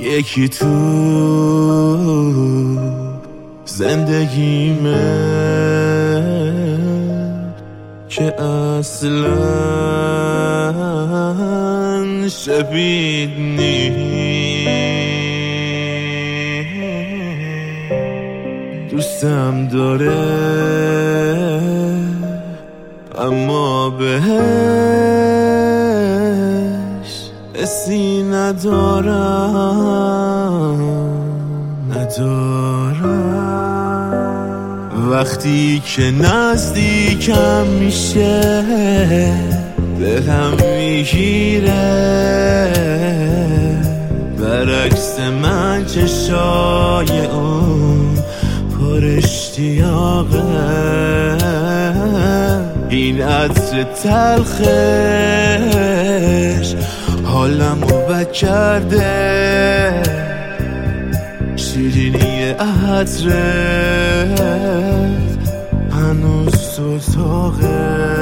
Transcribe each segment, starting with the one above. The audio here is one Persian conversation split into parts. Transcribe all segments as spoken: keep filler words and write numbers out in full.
یکی تو زندگیمه که اصلا شبیه نیست. دوستم داره اما بهش حسی ندارم ندارم وقتی که نزدیکم میشه دلم میگیره، برعکس من چشای اون پر اشتیاقه. این عطر تلخش حالمو بد کرده، شیرینی عطرت هنوز تو اتاقه.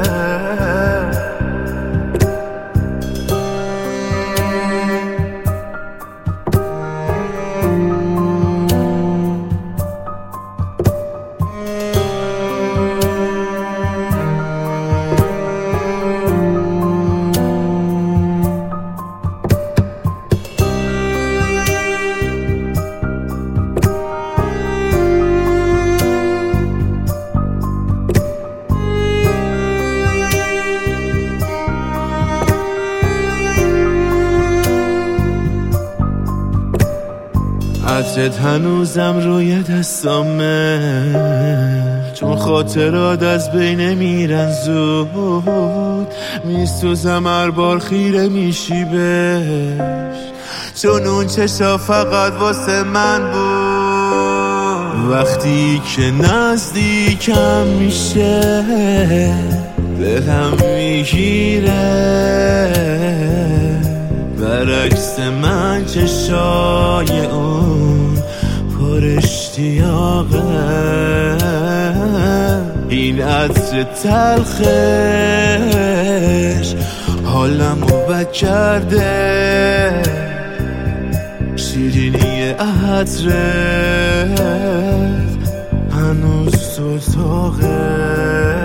عطرت هنوزم روی دستامه، چون خاطرات از بین میرن زود. میسوزم هر بار خیره میشی بهش، چون اون چشا فقط واسه من بود. وقتی که نزدیکم میشه دلم میگیره، برعکس من چشای اون پر اشتیاقه. این عطر تلخش حالمو بد کرده، شیرینی عطرت هنوز تو اتاقه.